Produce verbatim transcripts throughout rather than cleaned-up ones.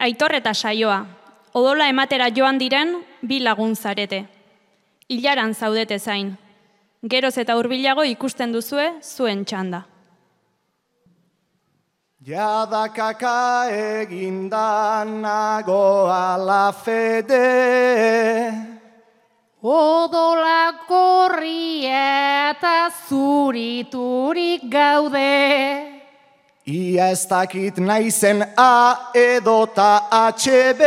Aitor eta Saioa, odola ematera joan diren bi lagun zarete. Ilaran zaudete zain. Geroz eta hurbilago ikusten duzue zuen txanda. Jada kaka egindan nago ala fede. Odola gorria eta zuriturik gaude. Ia ez dakit naizen A edota H B.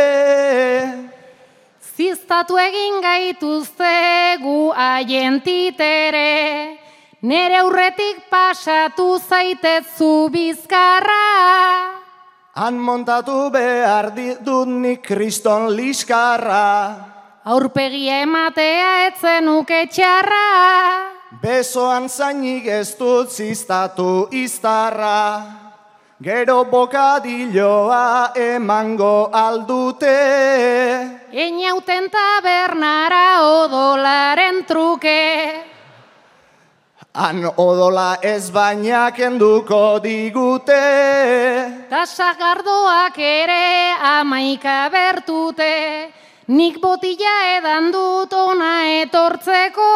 Ziztatu egin gaituzte gu haien titere, nere aurretik pasatu zaitezu bizkarra. Han montatu behar dut nik kriston liskarra. Aurpegia ematea etzenuke txarra. Besoan zainik ez dut ziztatu iztarra. Gero bokadilloa emango aldute. Einauten tabernara odolaren truke. Han odola ez baina kenduko digute. Ta sagardoak ere amaika bertute. Nik botila edan dut ona etortzeko.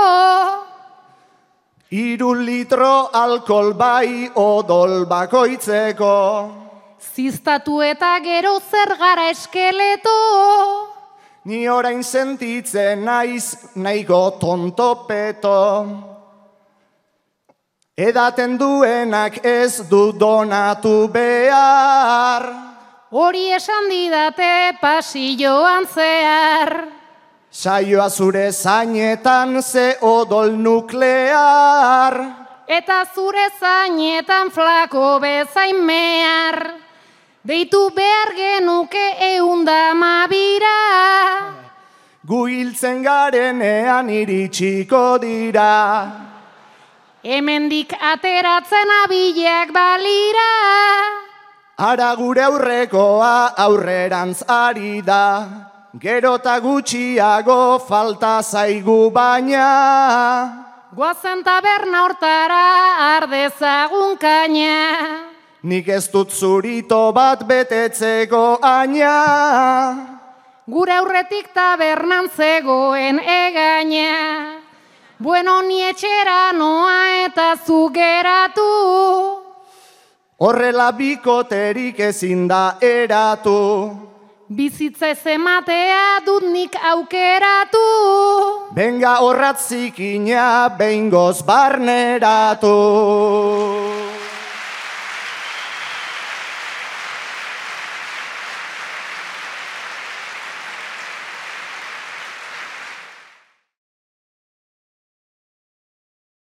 Iru litro alkohol bai odol bakoitzeko. Ziztatu eta gero zer gara eskeleto. Ni orain sentitzen naiz nahiko tontopeto. Edaten duenak ez du donatu behar. Hori esan didate pasilloan zehar. Saioa zure zainetan ze odol nuklear. Eta zure zainetan flako bezain mehar. Deitu behar genuke eunda mabira. Gu hiltzen garenean iritsiko dira. Hemendik ateratzen abilak balira. Ara gure aurrekoa aurrerantz ari da. Gero eta gutxiago falta zaigu baina. Goazen taberna hortara ardezagun kaina. Nik ez dut zurito bat betetzeko aina. Gure aurretik tabernan zegoen egaina. Bueno, ni etxera noa eta zu geratu. Horrela bikoterik ezin da eratu. Bizitza ez ematea dut nik aukeratu. Benga horratzikina behingoz barneratu.